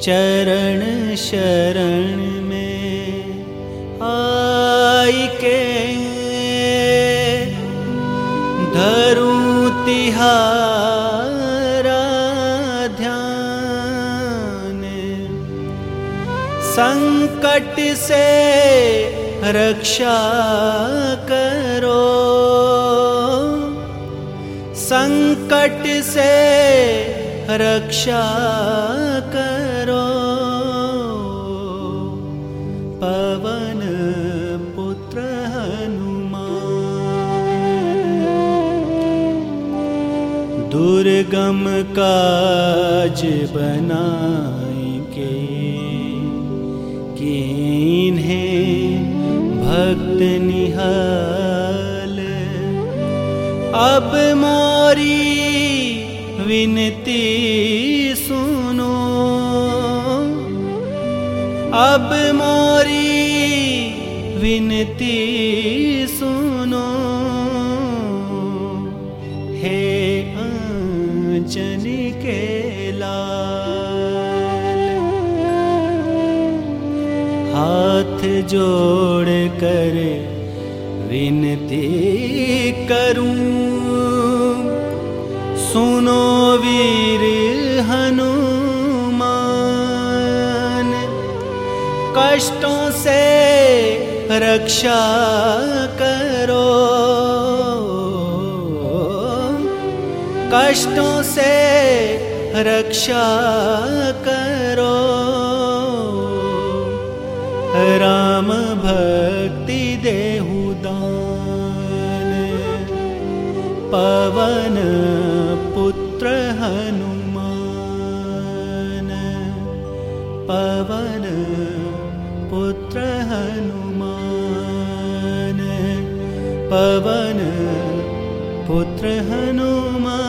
चरण शरण में आई के धरूं तिहारा ध्यान। संकट से रक्षा करो, संकट से रक्षा करो, पवन पुत्र हनुमान। दुर्गम काज बनाएंगे कीन्हें भक्त निहाल। अब मोरी विनती सुनो, अब मोरी विनती सुनो। हे अंजनी के लाल, हाथ जोड़ कर विनती करूं, सुनो वीर हनुमान। कष्टों से रक्षा करो, कष्टों से रक्षा करो, राम भक्ति देहु दान। पवन पुत्र हनुमान, पवन पुत्र हनुमान, पवन पुत्र हनुमान।